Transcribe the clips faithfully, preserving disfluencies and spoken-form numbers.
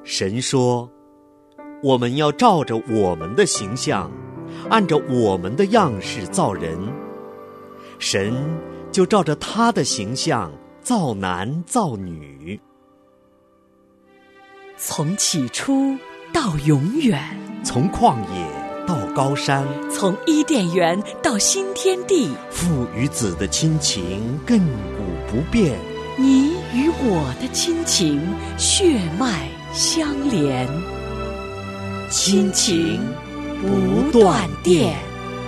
神说，我们要照着我们的形象，按照我们的样式造人。神就照着他的形象造男造女。 从起初到永远， 从旷野到高山， 从伊甸园到新天地， 父与子的亲情亘古不变， 你与我的亲情血脉相连，亲情不断电。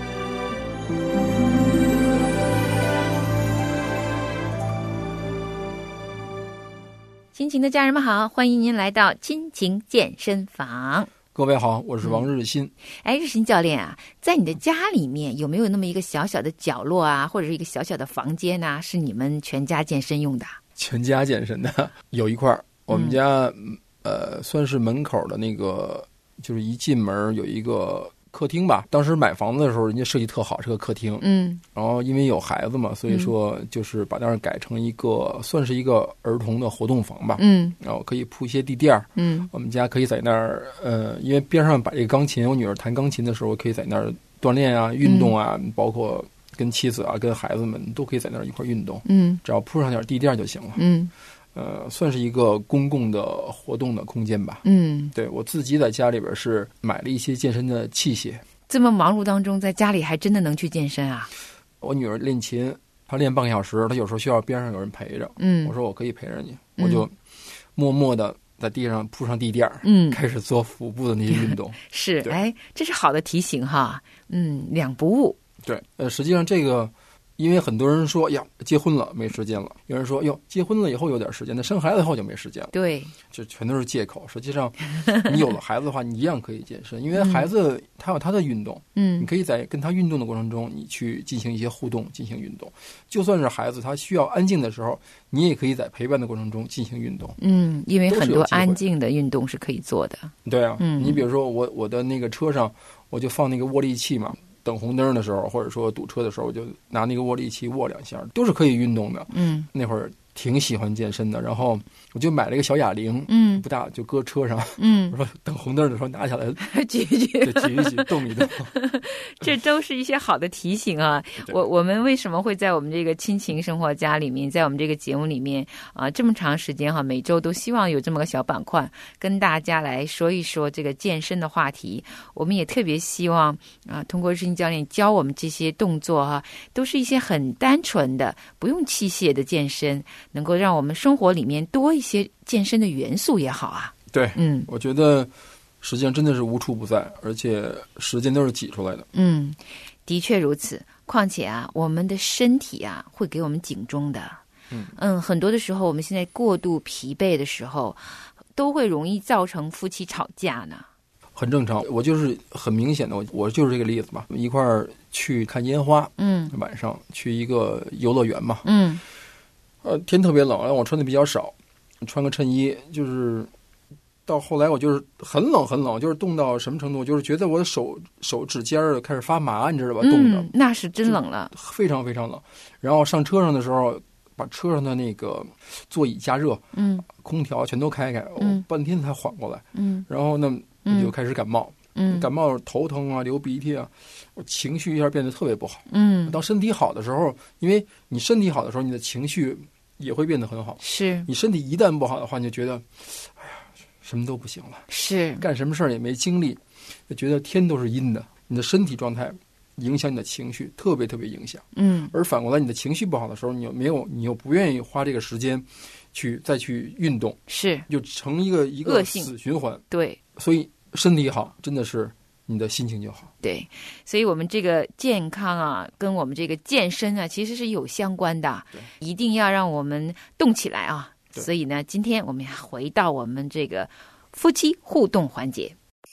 亲情的家人们好，欢迎您来到亲情健身房。 各位好，我是王日新。 嗯、哎，日新教练啊，在你的家里面有没有那么一个小小的角落啊，或者是一个小小的房间啊，是你们全家健身用的？ 全家健身的有一块，我们家、嗯、呃算是门口的那个，就是一进门有一个客厅吧。当时买房子的时候，人家设计特好，是个客厅。嗯，然后因为有孩子嘛，所以说就是把那儿改成一个、嗯、算是一个儿童的活动房吧。嗯，然后可以铺一些地垫。嗯，我们家可以在那儿，呃，因为边上摆一个钢琴，我女儿弹钢琴的时候可以在那儿锻炼啊、运动啊，嗯、包括跟妻子啊、跟孩子们都可以在那儿一块运动。嗯，只要铺上点地垫就行了。嗯。呃，算是一个公共的活动的空间吧。嗯，对，我自己在家里边是买了一些健身的器械。 这么忙碌当中，在家里还真的能去健身啊？ 我女儿练琴，她练半个小时，她有时候需要边上有人陪着。嗯，我说我可以陪着你，嗯、我就默默的在地上铺上地垫，嗯，开始做腹部的那些运动。 是，哎，这是好的提醒哈。嗯，两不误。 对，呃，实际上这个。因为很多人说呀，结婚了没时间了，有人说哟，结婚了以后有点时间，那生孩子以后就没时间了。 对， 这全都是借口。实际上，你有了孩子的话，你一样可以健身，因为孩子他有他的运动，嗯，你可以在跟他运动的过程中，你去进行一些互动，进行运动。就算是孩子他需要安静的时候，你也可以在陪伴的过程中进行运动。 嗯，因为很多安静的运动是可以做的。 对啊，嗯，你比如说我我的那个车上，我就放那个握力器嘛。等红灯的时候，或者说堵车的时候，我就拿那个握力器握两下，都是可以运动的。嗯，那会儿挺喜欢健身的，然后我就买了一个小哑铃，嗯，不大，就搁车上。嗯，我说等红灯的时候拿下来举一举， 举一举，动一动。 这都是一些好的提醒啊！我我们为什么会在我们这个亲情生活家里面，在我们这个节目里面啊，这么长时间哈，每周都希望有这么个小板块，跟大家来说一说这个健身的话题。我们也特别希望啊，通过日新教练教我们这些动作哈，都是一些很单纯的，不用器械的健身，能够让我们生活里面多一些健身的元素也好啊。 对，嗯，我觉得实际上真的是无处不在，而且时间都是挤出来的。 嗯，的确如此。况且啊，我们的身体啊会给我们警钟的。嗯嗯，很多的时候，我们现在过度疲惫的时候，都会容易造成夫妻吵架呢。 很正常，我就是很明显的，我我就是这个例子嘛。一块儿去看烟花，嗯，晚上去一个游乐园嘛，嗯，呃，天特别冷，然后我穿的比较少，穿个衬衣，就是到后来我就是很冷很冷，就是冻到什么程度，就是觉得我的手手指尖儿开始发麻，你知道吧？冻的、 嗯，那是真冷了， 非常非常冷。然后上车上的时候，把车上的那个座椅加热，嗯，空调全都开开，我半天才缓过来，嗯，然后呢。我就开始感冒，嗯，感冒头疼啊，流鼻涕啊，我情绪一下变得特别不好，嗯，当身体好的时候，因为你身体好的时候，你的情绪也会变得很好， 是你身体一旦不好的话，你就觉得，哎呀，什么都不行了， 是干什么事儿也没精力，就觉得天都是阴的，你的身体状态影响你的情绪，特别特别影响，嗯，而反过来，你的情绪不好的时候，你又没有，你又不愿意花这个时间去再去运动， 是就成一个一个死循环， 对， 所以。身体好，真的是你的心情就好。 对，所以我们这个健康啊，跟我们这个健身啊，其实是有相关的。一定要让我们动起来啊！所以呢，今天我们要回到我们这个夫妻互动环节。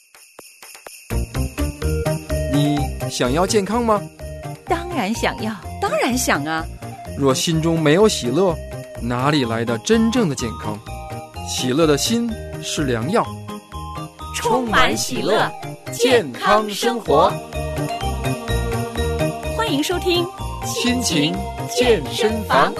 你想要健康吗？ 当然想要，当然想啊！ 若心中没有喜乐，哪里来的真正的健康？喜乐的心是良药。 充满喜乐，健康生活。欢迎收听亲情健身房。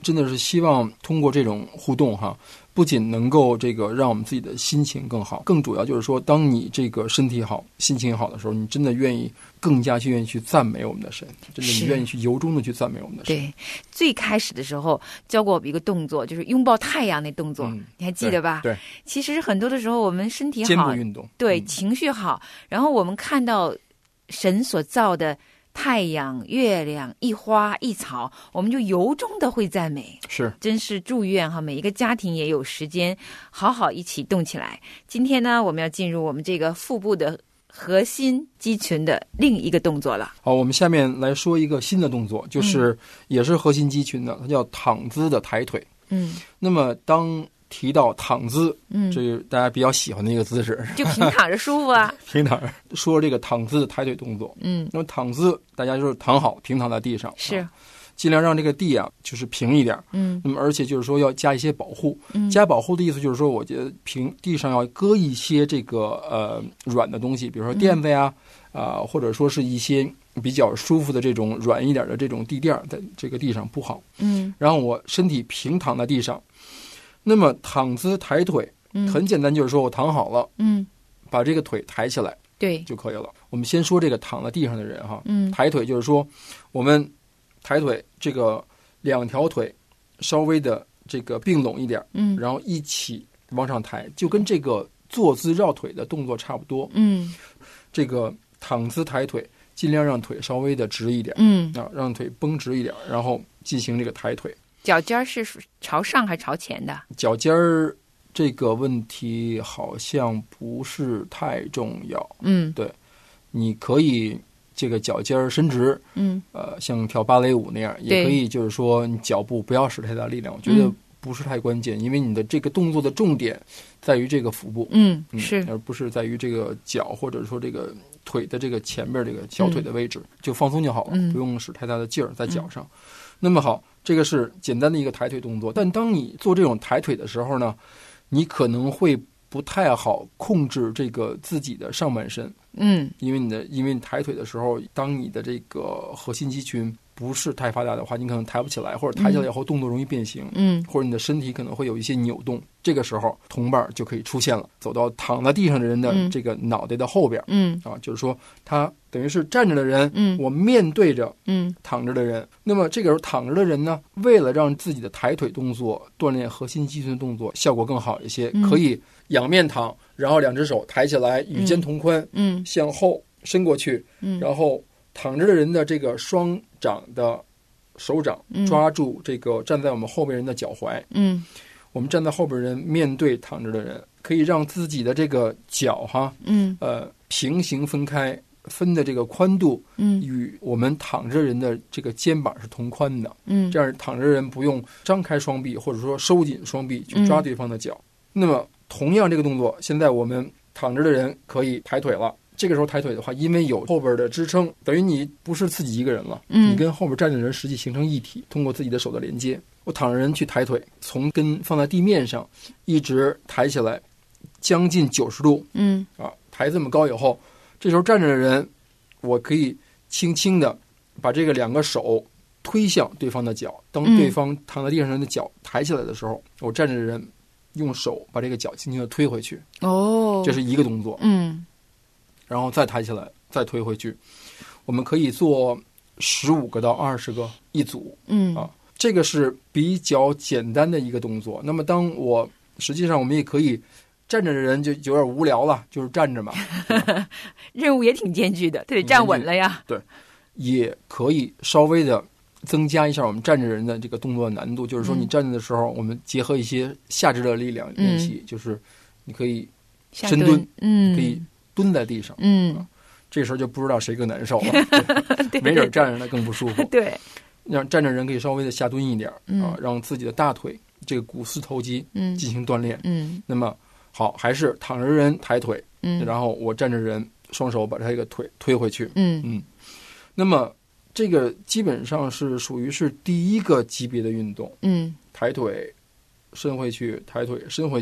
真的是希望通过这种互动哈，不仅能够这个让我们自己的心情更好，更主要就是说，当你这个身体好、心情好的时候，你真的愿意更加去愿意去赞美我们的神，真的你愿意去由衷的去赞美我们的神。 对，最开始的时候教过我们一个动作，就是拥抱太阳那动作，嗯、你还记得吧？ 对。对其实很多的时候，我们身体好， 肩部运动， 对、 嗯、 情绪好，然后我们看到神所造的太阳、月亮、一花一草，我们就由衷的会赞美。 是， 真是祝愿哈，每一个家庭也有时间好好一起动起来。今天呢，我们要进入我们这个腹部的核心肌群的另一个动作了。 好，我们下面来说一个新的动作，就是也是核心肌群的，它叫躺姿的抬腿。 嗯， 那么当提到躺姿， 嗯， 这是大家比较喜欢的一个姿势， 就平躺着舒服啊。 平躺着说这个躺姿的抬腿动作， 嗯， 那么躺姿大家就是躺好，平躺在地上， 是、啊、 尽量让这个地啊就是平一点， 嗯， 那么而且就是说要加一些保护， 嗯， 加保护的意思就是说，我觉得平地上要搁一些这个呃软的东西，比如说垫子呀，啊、嗯呃，或者说是一些比较舒服的这种软一点的这种地垫，在这个地上铺好， 嗯， 然后我身体平躺在地上。那么躺姿抬腿，很简单，就是说我躺好了，嗯，把这个腿抬起来， 对， 就可以了。我们先说这个躺在地上的人哈， 嗯， 抬腿就是说我们抬腿，这个两条腿稍微的这个并拢一点，嗯，然后一起往上抬，就跟这个坐姿绕腿的动作差不多， 嗯， 这个躺姿抬腿，尽量让腿稍微的直一点， 嗯， 啊，让腿绷直一点，然后进行这个抬腿。 脚尖是朝上还是朝前的？ 脚尖儿这个问题好像不是太重要。 嗯， 对，你可以这个脚尖儿伸直， 嗯， 呃，像跳芭蕾舞那样，也可以就是说你脚步不要使太大力量，我觉得不是太关键，因为你的这个动作的重点在于这个腹部， 嗯， 嗯是， 而不是在于这个脚或者说这个腿的这个前边这个小腿的位置，嗯、就放松就好了， 嗯、 不用使太大的劲儿在脚上。嗯、那么好。这个是简单的一个抬腿动作，但当你做这种抬腿的时候呢，你可能会不太好控制这个自己的上半身， 嗯， 因为你的因为你抬腿的时候，当你的这个核心肌群不是太发达的话，你可能抬不起来，或者抬起来以后动作容易变形， 嗯， 或者你的身体可能会有一些扭动，这个时候同伴就可以出现了，走到躺在地上的人的这个脑袋的后边， 嗯， 啊，就是说他等于是站着的人， 嗯， 我面对着， 嗯， 躺着的人，那么这个时候躺着的人呢，为了让自己的抬腿动作锻炼核心肌群的动作效果更好一些， 嗯、 可以仰面躺，然后两只手抬起来，与肩同宽， 嗯， 向后伸过去， 嗯， 然后躺着的人的这个双掌的手掌抓住这个站在我们后边人的脚踝， 嗯， 我们站在后边人面对躺着的人，可以让自己的这个脚哈， 嗯， 呃，平行分开，分的这个宽度， 嗯， 与我们躺着人的这个肩膀是同宽的， 嗯， 这样躺着人不用张开双臂或者说收紧双臂去抓对方的脚。嗯、那么同样这个动作，现在我们躺着的人可以抬腿了。这个时候抬腿的话，因为有后边的支撑，等于你不是自己一个人了， 嗯， 你跟后边站着的人实际形成一体，通过自己的手的连接。我躺着人去抬腿，从根放在地面上，一直抬起来，将近九十度， 嗯， 啊，抬这么高以后，这时候站着的人，我可以轻轻的把这个两个手推向对方的脚，当对方躺在地上人的脚抬起来的时候，我站着的人用手把这个脚轻轻的推回去。 哦， 这是一个动作。 嗯。 然后再抬起来，再推回去。我们可以做十五个到二十个一组， 嗯啊，这个是比较简单的一个动作。那么，当我实际上我们也可以站着的人就有点无聊了，就是站着嘛， 任务也挺艰巨的，他得站稳了呀。 对，也可以稍微的增加一下我们站着人的这个动作的难度。就是说，你站着的时候，我们结合一些下肢的力量练习，嗯、就是你可以深蹲， 嗯， 可以蹲在地上， 嗯， 啊、这时候就不知道谁更难受了，对没准站着的更不舒服。 对， 让站着人可以稍微的下蹲一点， 嗯、 啊，让自己的大腿这个股四头肌进行锻炼。 嗯， 那么好，还是躺着人抬腿， 嗯， 然后我站着人双手把这个腿推回去， 嗯嗯。那么这个基本上是属于是第一个级别的运动， 嗯， 抬腿伸回去，抬腿伸回去。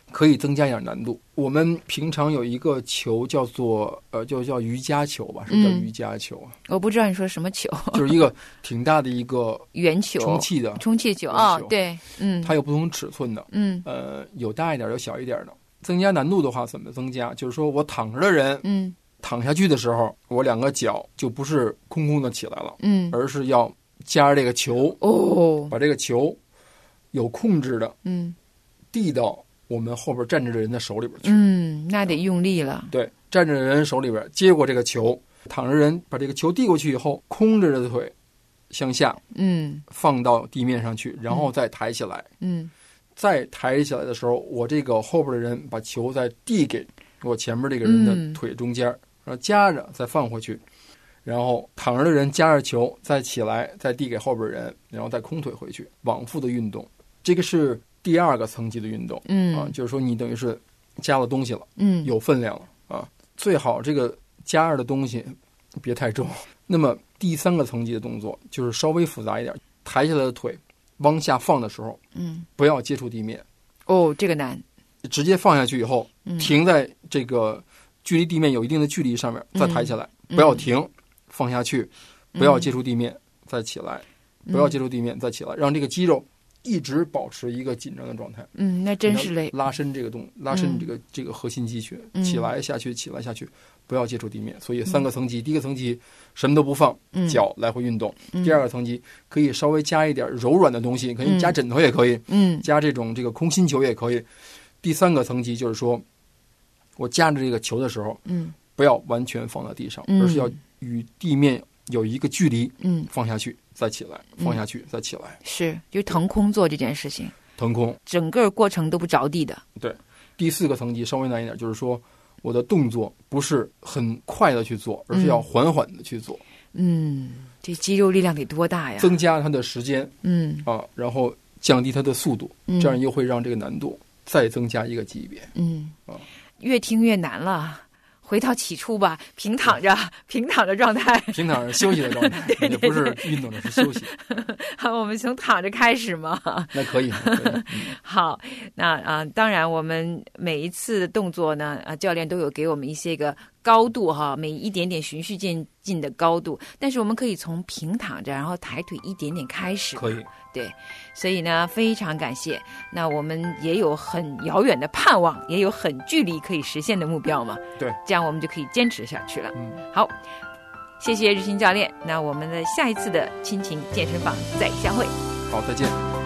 可以增加一点难度。我们平常有一个球叫做呃，就叫瑜伽球吧，是叫瑜伽球啊、 嗯？我不知道你说什么球， 就是一个挺大的一个圆球， 充气的充气球啊、哦，对，嗯， 它有不同尺寸的， 嗯， 呃，有大一点，有小一点的。增加难度的话，怎么增加？就是说我躺着的人， 嗯， 躺下去的时候，我两个脚就不是空空的起来了， 嗯， 而是要夹着这个球， 哦， 把这个球有控制的， 嗯， 递到我们后边站着的人的手里边去。 嗯，那得用力了。 对，站着的人手里边接过这个球，躺着人把这个球递过去以后，空着的腿向下， 嗯， 放到地面上去，然后再抬起来， 嗯， 再抬起来的时候，我这个后边的人把球再递给我前面这个人的腿中间，嗯、然后夹着再放回去，然后躺着的人夹着球再起来，再递给后边人，然后再空腿回去，往复的运动。这个是第二个层级的运动， 嗯啊，就是说你等于是加了东西了， 嗯， 有分量了啊，最好这个加着的东西别太重。那么第三个层级的动作就是稍微复杂一点，抬起来的腿往下放的时候， 嗯， 不要接触地面。 哦，这个难， 直接放下去以后， 嗯、 停在这个距离地面有一定的距离上面，再抬起来， 嗯、 不要停，放下去，不要接触地面，嗯、再起来，不要接触地面，再起来，让这个肌肉一直保持一个紧张的状态。 嗯，那真是累。 拉伸这个动，拉伸这个、嗯、这个核心肌群，起来下去，起来下去，不要接触地面。所以三个层级，嗯、第一个层级什么都不放， 嗯、 脚来回运动； 嗯、 第二个层级可以稍微加一点柔软的东西，可以加枕头也可以， 嗯， 加这种这个空心球也可以。第三个层级就是说，我夹着这个球的时候， 嗯， 不要完全放在地上， 嗯、 而是要与地面有一个距离， 嗯， 放下去再起来，放下去再起来， 是就腾空做这件事情， 腾空， 整个过程都不着地的。 对，第四个层级稍微难一点，就是说我的动作不是很快的去做，而是要缓缓的去做。 嗯，这肌肉力量得多大呀？ 增加它的时间， 嗯啊，然后降低它的速度， 嗯、 这样又会让这个难度再增加一个级别。 嗯啊， 越听越难了。回到起初吧，平躺着，平躺着状态， 平躺着休息的状态， 对对对， 也不是运动的，是休息。 好，我们从躺着开始嘛。 那可以。可以嗯、 好，那啊、呃，当然，我们每一次的动作呢，啊，教练都有给我们一些个高度哈，每一点点循序渐进的高度，但是我们可以从平躺着，然后抬腿一点点开始。 可以。 对，所以呢，非常感谢。那我们也有很遥远的盼望，也有很距离可以实现的目标嘛。 对， 这样我们就可以坚持下去了。 嗯， 好，谢谢日新教练。那我们的下一次的亲情健身房再相会。 好，再见。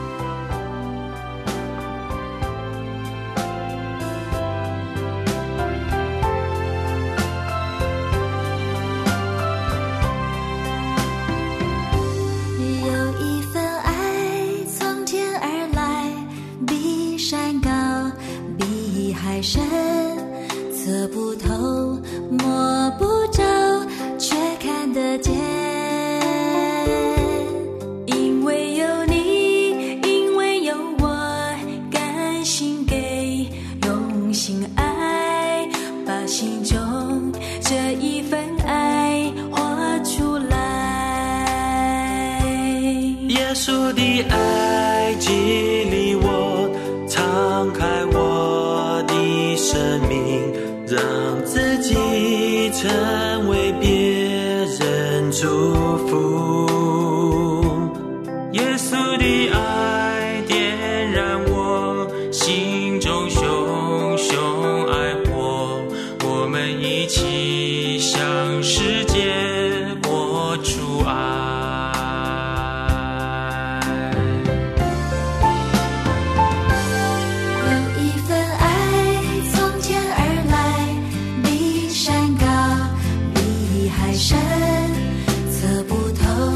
深测不透摸不着却看得见，因为有你，因为有我，甘心给，用心爱，把心中这一份爱活出来。 耶稣的爱激励我，敞开我的生命，让自己成为别人祝福。耶稣的爱点燃我心中熊熊爱火，我们一起向世界活出爱。 深测不透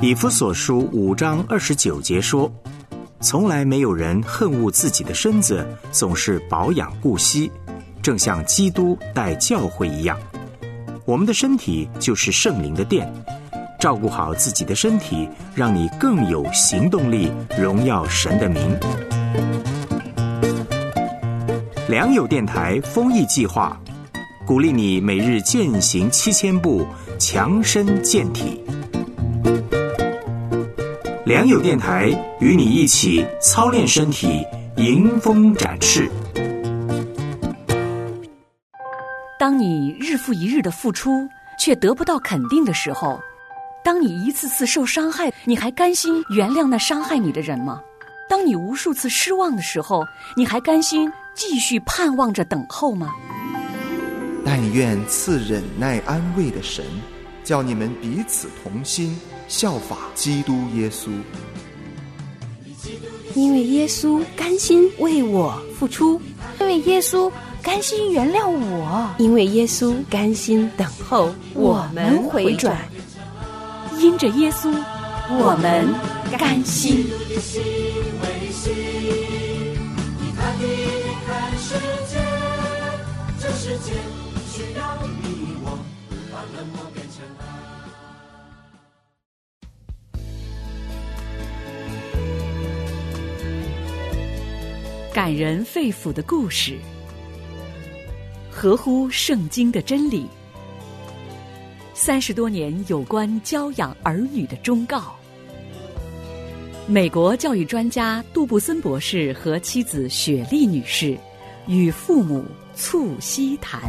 以弗所书五章二十九节说，从来没有人恨恶自己的身子，总是保养顾惜，正像基督待教会一样。我们的身体就是圣灵的殿，照顾好自己的身体，让你更有行动力，荣耀神的名。良友电台公益计划，鼓励你每日健行七千步，强身健体。良友电台与你一起操练身体，迎风展翅。 当你日复一日的付出，却得不到肯定的时候，当你一次次受伤害，你还甘心原谅那伤害你的人吗？当你无数次失望的时候，你还甘心继续盼望着等候吗？ 但愿赐忍耐安慰的神，叫你们彼此同心，效法基督耶稣。 因为耶稣甘心为我付出，因为耶稣甘心原谅我，因为耶稣甘心等候我们回转。 因着耶稣，我们甘心。 这世界需要你我，把冷漠变成爱。 感人肺腑的故事，合乎圣经的真理，三十多年有关教养儿女的忠告。美国教育专家杜布森博士和妻子雪莉女士与父母促膝谈。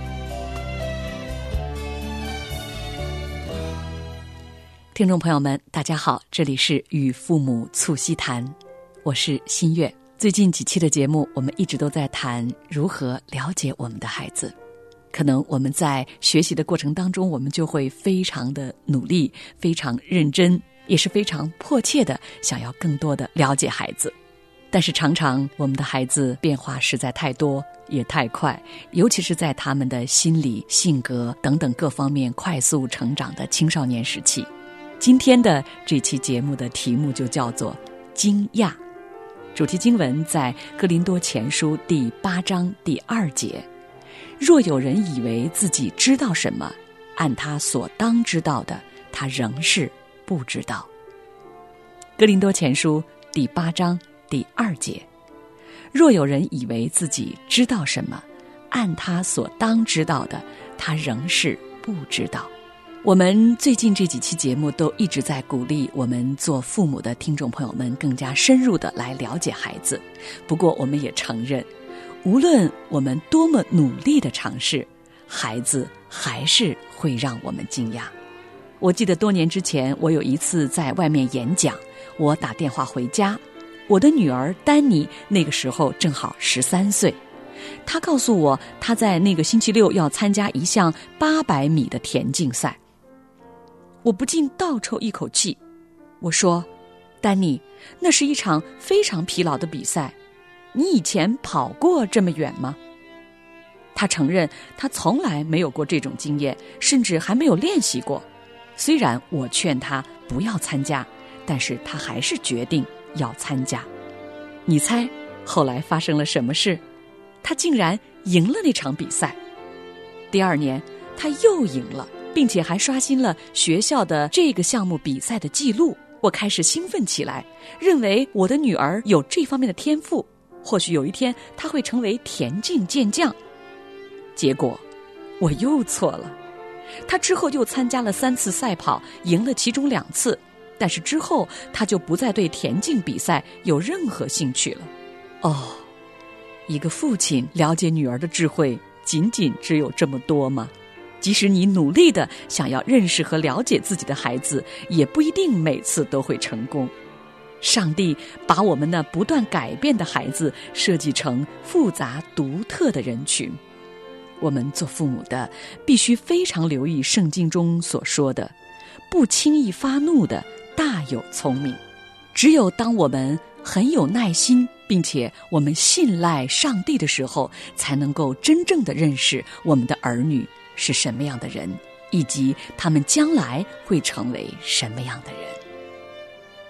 听众朋友们，大家好，这里是与父母促膝谈，我是新月。最近几期的节目，我们一直都在谈如何了解我们的孩子。可能我们在学习的过程当中，我们就会非常的努力，非常认真，也是非常迫切的想要更多的了解孩子。但是常常我们的孩子变化实在太多，也太快，尤其是在他们的心理、性格等等各方面快速成长的青少年时期。今天的这期节目的题目就叫做惊讶，主题经文在哥林多前书第八章第二节，若有人以为自己知道什么，按他所当知道的，他仍是不知道。哥林多前书第八章第二节，若有人以为自己知道什么，按他所当知道的，他仍是不知道。我们最近这几期节目都一直在鼓励我们做父母的听众朋友们更加深入的来了解孩子。不过我们也承认，无论我们多么努力的尝试，孩子还是会让我们惊讶。我记得多年之前，我有一次在外面演讲，我打电话回家，我的女儿丹妮那个时候正好十三岁，她告诉我她在那个星期六要参加一项八百米的田径赛。我不禁倒抽一口气，我说：丹妮，那是一场非常疲劳的比赛，你以前跑过这么远吗？她承认她从来没有过这种经验，甚至还没有练习过。虽然我劝她不要参加，但是她还是决定要参加。你猜后来发生了什么事？她竟然赢了那场比赛。第二年她又赢了，并且还刷新了学校的这个项目比赛的记录。我开始兴奋起来，认为我的女儿有这方面的天赋，或许有一天她会成为田径健将。结果我又错了，她之后又参加了三次赛跑，赢了其中两次，但是之后她就不再对田径比赛有任何兴趣了。哦，一个父亲了解女儿的智慧仅仅只有这么多吗？即使你努力地想要认识和了解自己的孩子，也不一定每次都会成功。上帝把我们那不断改变的孩子设计成复杂独特的人群。我们做父母的必须非常留意圣经中所说的，不轻易发怒的大有聪明。只有当我们很有耐心，并且我们信赖上帝的时候，才能够真正地认识我们的儿女是什么样的人，以及他们将来会成为什么样的人。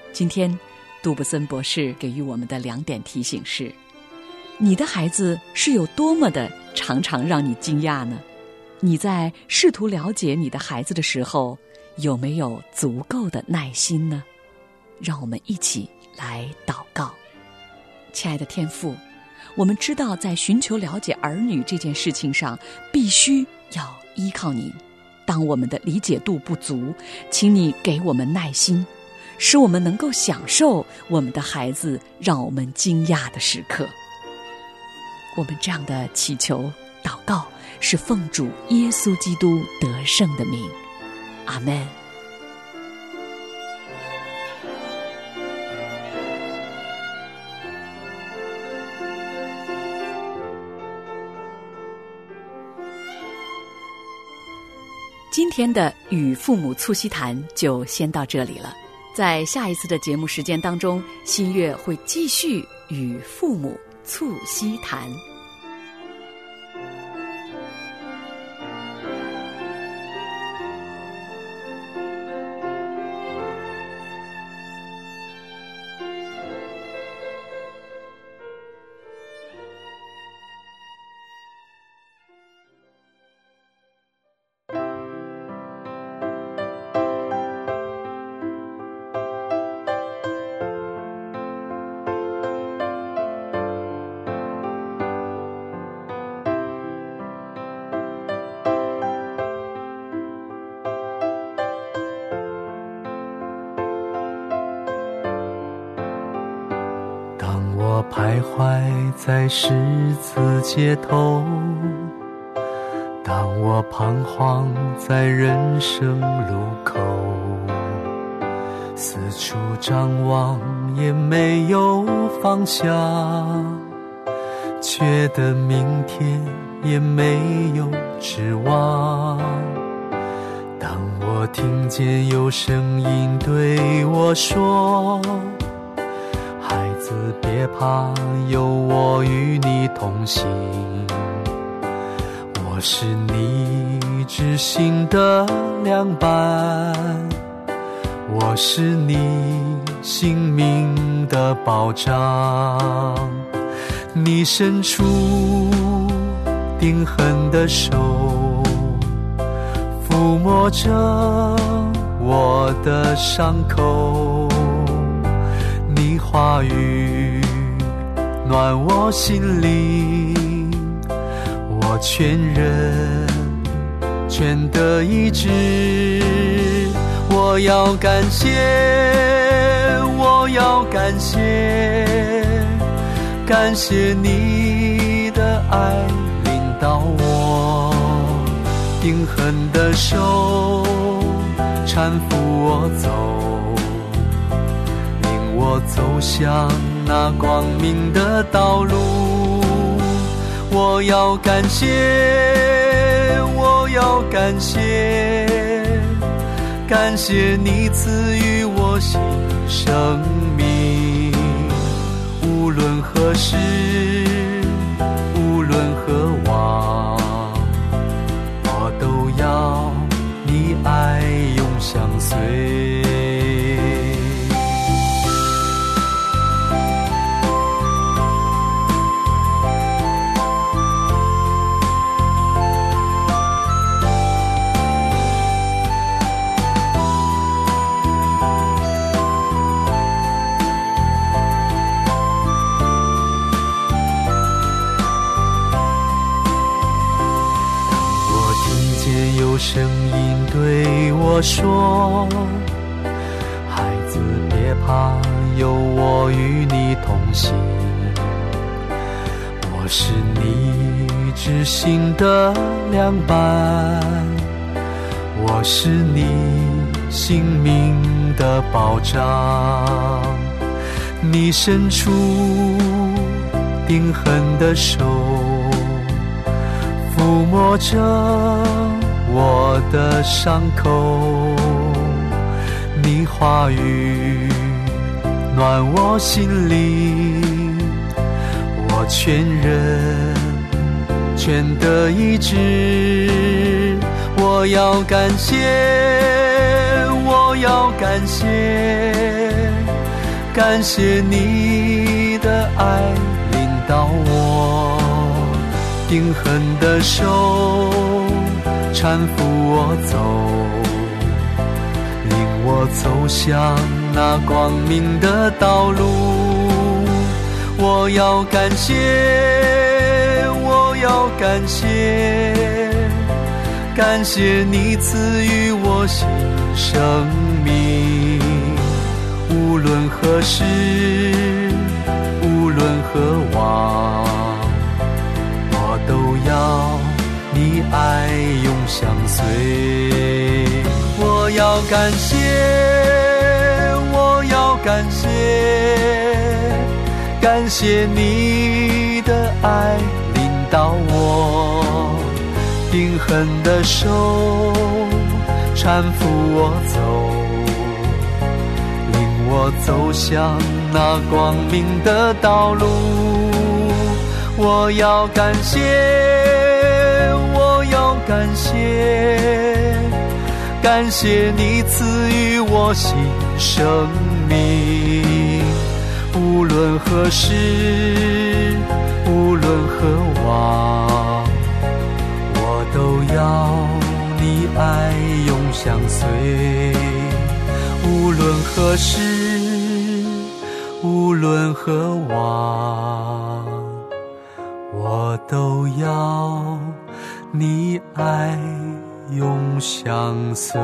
今天杜布森博士给予我们的两点提醒是：你的孩子是有多么的常常让你惊讶呢？你在试图了解你的孩子的时候，有没有足够的耐心呢？让我们一起来祷告。亲爱的天父，我们知道在寻求了解儿女这件事情上，必须要依靠您。当我们的理解度不足，请你给我们耐心，使我们能够享受我们的孩子让我们惊讶的时刻。我们这样的祈求祷告，是奉主耶稣基督得胜的名，阿们。今天的与父母促膝谈就先到这里了，在下一次的节目时间当中，新月会继续与父母促膝谈。 我徘徊在十字街头，当我彷徨在人生路口，四处张望也没有方向，觉得明天也没有指望。当我听见有声音对我说，孩子别怕，有我与你同行，我是你知心的良伴，我是你性命的保障。你伸出钉痕的手，抚摸着我的伤口，你话语暖我心灵，我全人全得医治。我要感谢，我要感谢，感谢你的爱领导我，钉痕的手搀扶我走，我走向那光明的道路。我要感谢，我要感谢，感谢你赐予我新生命。无论何时，无论何往，我都要你爱永相随。声音对我说，孩子别怕，有我与你同行，我是你知心的良伴，我是你性命的保障。你伸出钉痕的手，抚摸着我的伤口，你话语暖我心灵，我全人全得医治。我要感谢，我要感谢， 感谢你的爱领导我，定恒的手搀扶我走，领我走向那光明的道路。我要感谢，我要感谢，感谢你赐予我新生命。无论何时，无论何往，我都要你爱永相随。我要感谢，我要感谢，感谢你的爱领导我，定恒的手搀扶我走，领我走向那光明的道路。我要感谢，我要感谢，感谢你赐予我新生命。无论何时，无论何往，我都要你爱永相随。无论何时，无论何往，我都要你爱永相随。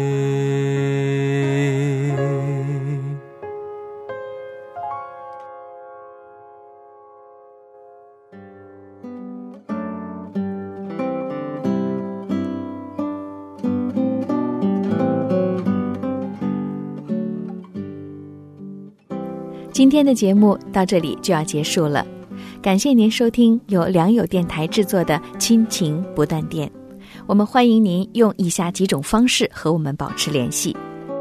今天的节目到这里就要结束了，感谢您收听由良友电台制作的亲情不断电。我们欢迎您用以下几种方式和我们保持联系。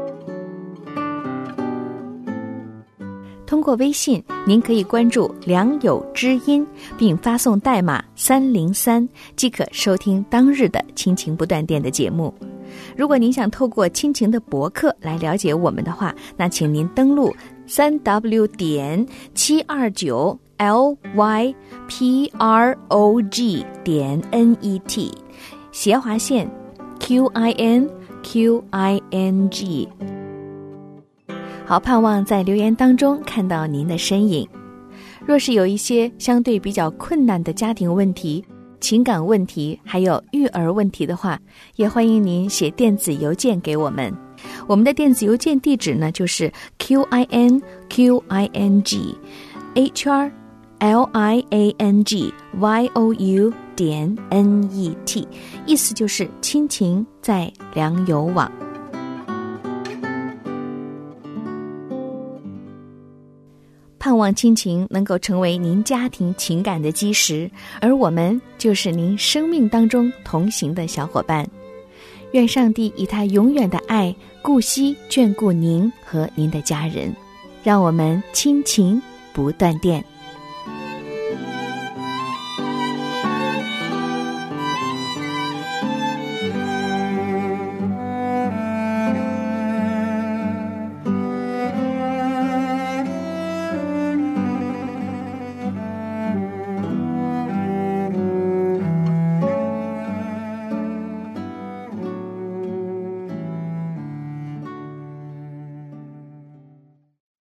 通过微信，您可以关注良友知音，并发送代码三零三，即可收听当日的亲情不断电的节目。如果您想透过亲情的博客来了解我们的话，那请您登录三 w 点七二九 l y p r o g 点 n e t 斜划线 q i n q i n g。 好，盼望在留言当中看到您的身影。若是有一些相对比较困难的家庭问题、情感问题还有育儿问题的话，也欢迎您写电子邮件给我们。我们的电子邮件地址呢，就是 q i n q i n g h r l i a n g y o u 点 n e t， 意思就是亲情在良友网。盼望亲情能够成为您家庭情感的基石，而我们就是您生命当中同行的小伙伴。愿上帝以他永远的爱顾惜眷顾您和您的家人，让我们亲情不断电。